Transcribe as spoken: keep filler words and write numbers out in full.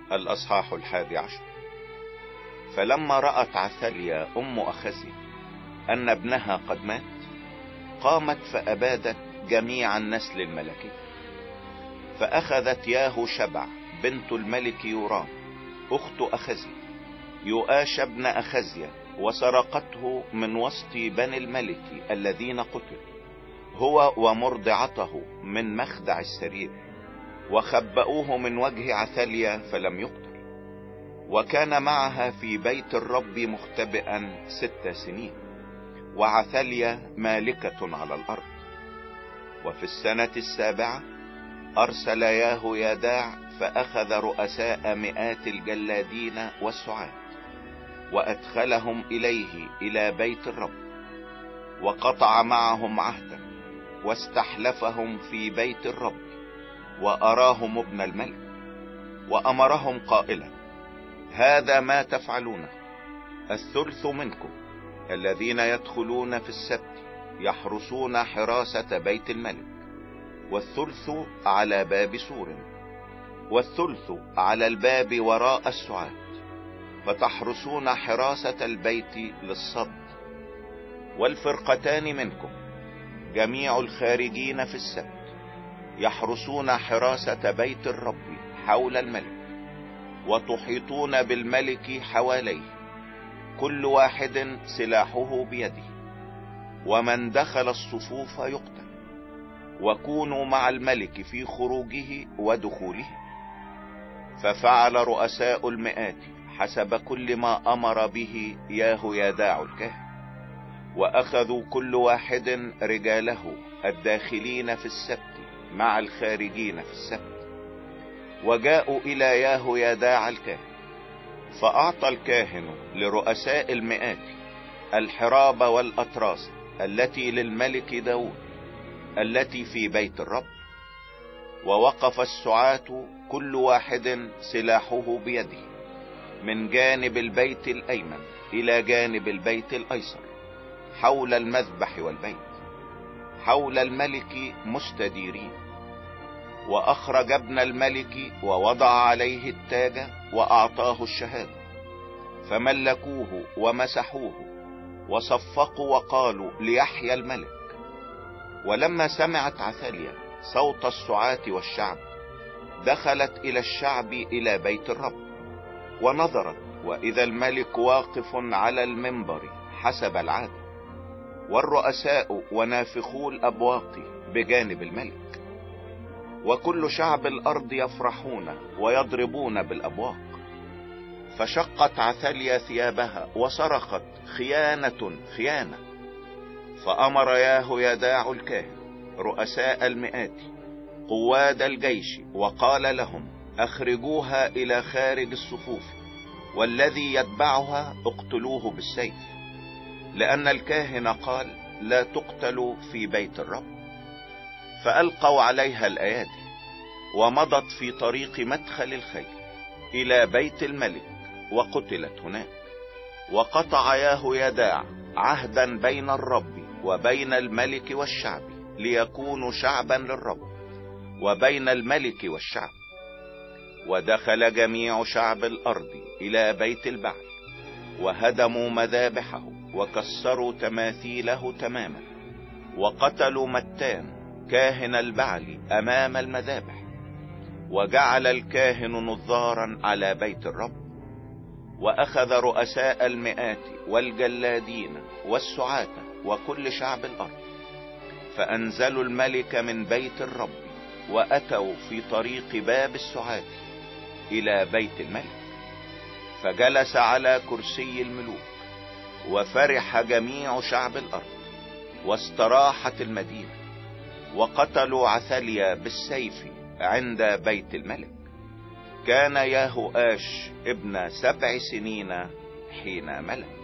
الأصحاح الحادي عشر. فلما رأت عثاليا أم أخزيا أن ابنها قد مات، قامت فأبادت جميع النسل الملكي، فأخذت ياهو شبع بنت الملك يورام أخت أخزيا يؤاش ابن أخزيا، وسرقته من وسط بني الملك الذين قتلوا هو ومرضعته من مخدع السرير، وخبأوه من وجه عثاليا فلم يقتل. وكان معها في بيت الرب مختبئا ست سنين، وعثاليا مالكة على الأرض. وفي السنة السابعة أرسل ياهو يداع فأخذ رؤساء مئات الجلادين والسعاة، وأدخلهم إليه إلى بيت الرب، وقطع معهم عهدا، واستحلفهم في بيت الرب، وأراهم ابن الملك، وأمرهم قائلا: هذا ما تفعلونه: الثلث منكم الذين يدخلون في السبت يحرسون حراسة بيت الملك، والثلث على باب سور، والثلث على الباب وراء السعاة، فتحرسون حراسة البيت للصد. والفرقتان منكم جميع الخارجين في السبت يحرسون حراسة بيت الرب حول الملك، وتحيطون بالملك حواليه، كل واحد سلاحه بيده، ومن دخل الصفوف يقتل. وكونوا مع الملك في خروجه ودخوله. ففعل رؤساء المئات حسب كل ما أمر به ياهو يداع الكاهن، وأخذوا كل واحد رجاله الداخلين في السبت مع الخارجين في السبت، وجاءوا إلى ياهو يداع الكاهن. فأعطى الكاهن لرؤساء المئات الحراب والأطراس التي للملك داود التي في بيت الرب، ووقف السعاة كل واحد سلاحه بيده من جانب البيت الأيمن إلى جانب البيت الأيسر حول المذبح والبيت حول الملك مستديرين. وأخرج ابن الملك ووضع عليه التاج وأعطاه الشهادة، فملكوه ومسحوه وصفقوا وقالوا: ليحيى الملك. ولما سمعت عثاليا صوت السعاة والشعب، دخلت إلى الشعب إلى بيت الرب، ونظرت وإذا الملك واقف على المنبر حسب العادة، والرؤساء ونافخو الأبواق بجانب الملك، وكل شعب الأرض يفرحون ويضربون بالأبواق. فشقت عثاليا ثيابها وصرخت: خيانة خيانة. فأمر ياهو يداع الكاهن رؤساء المئات قواد الجيش، وقال لهم: اخرجوها إلى خارج الصفوف، والذي يتبعها اقتلوه بالسيف، لأن الكاهن قال: لا تقتلوا في بيت الرب. فألقوا عليها الأيادي، ومضت في طريق مدخل الخيل إلى بيت الملك، وقتلت هناك. وقطع ياهو يداع عهدا بين الرب وبين الملك والشعب ليكونوا شعبا للرب، وبين الملك والشعب. ودخل جميع شعب الأرض إلى بيت البعل، وهدموا مذابحه وكسروا تماثيله تماما، وقتلوا متان كاهن البعل أمام المذابح. وجعل الكاهن نظارا على بيت الرب، وأخذ رؤساء المئات والجلادين والسعاة وكل شعب الأرض، فأنزلوا الملك من بيت الرب، وأتوا في طريق باب السعاة إلى بيت الملك، فجلس على كرسي الملوك، وفرح جميع شعب الأرض، واستراحت المدينة. وقتلوا عثاليا بالسيف عند بيت الملك. كان ياهوآش ابن سبع سنين حين ملك.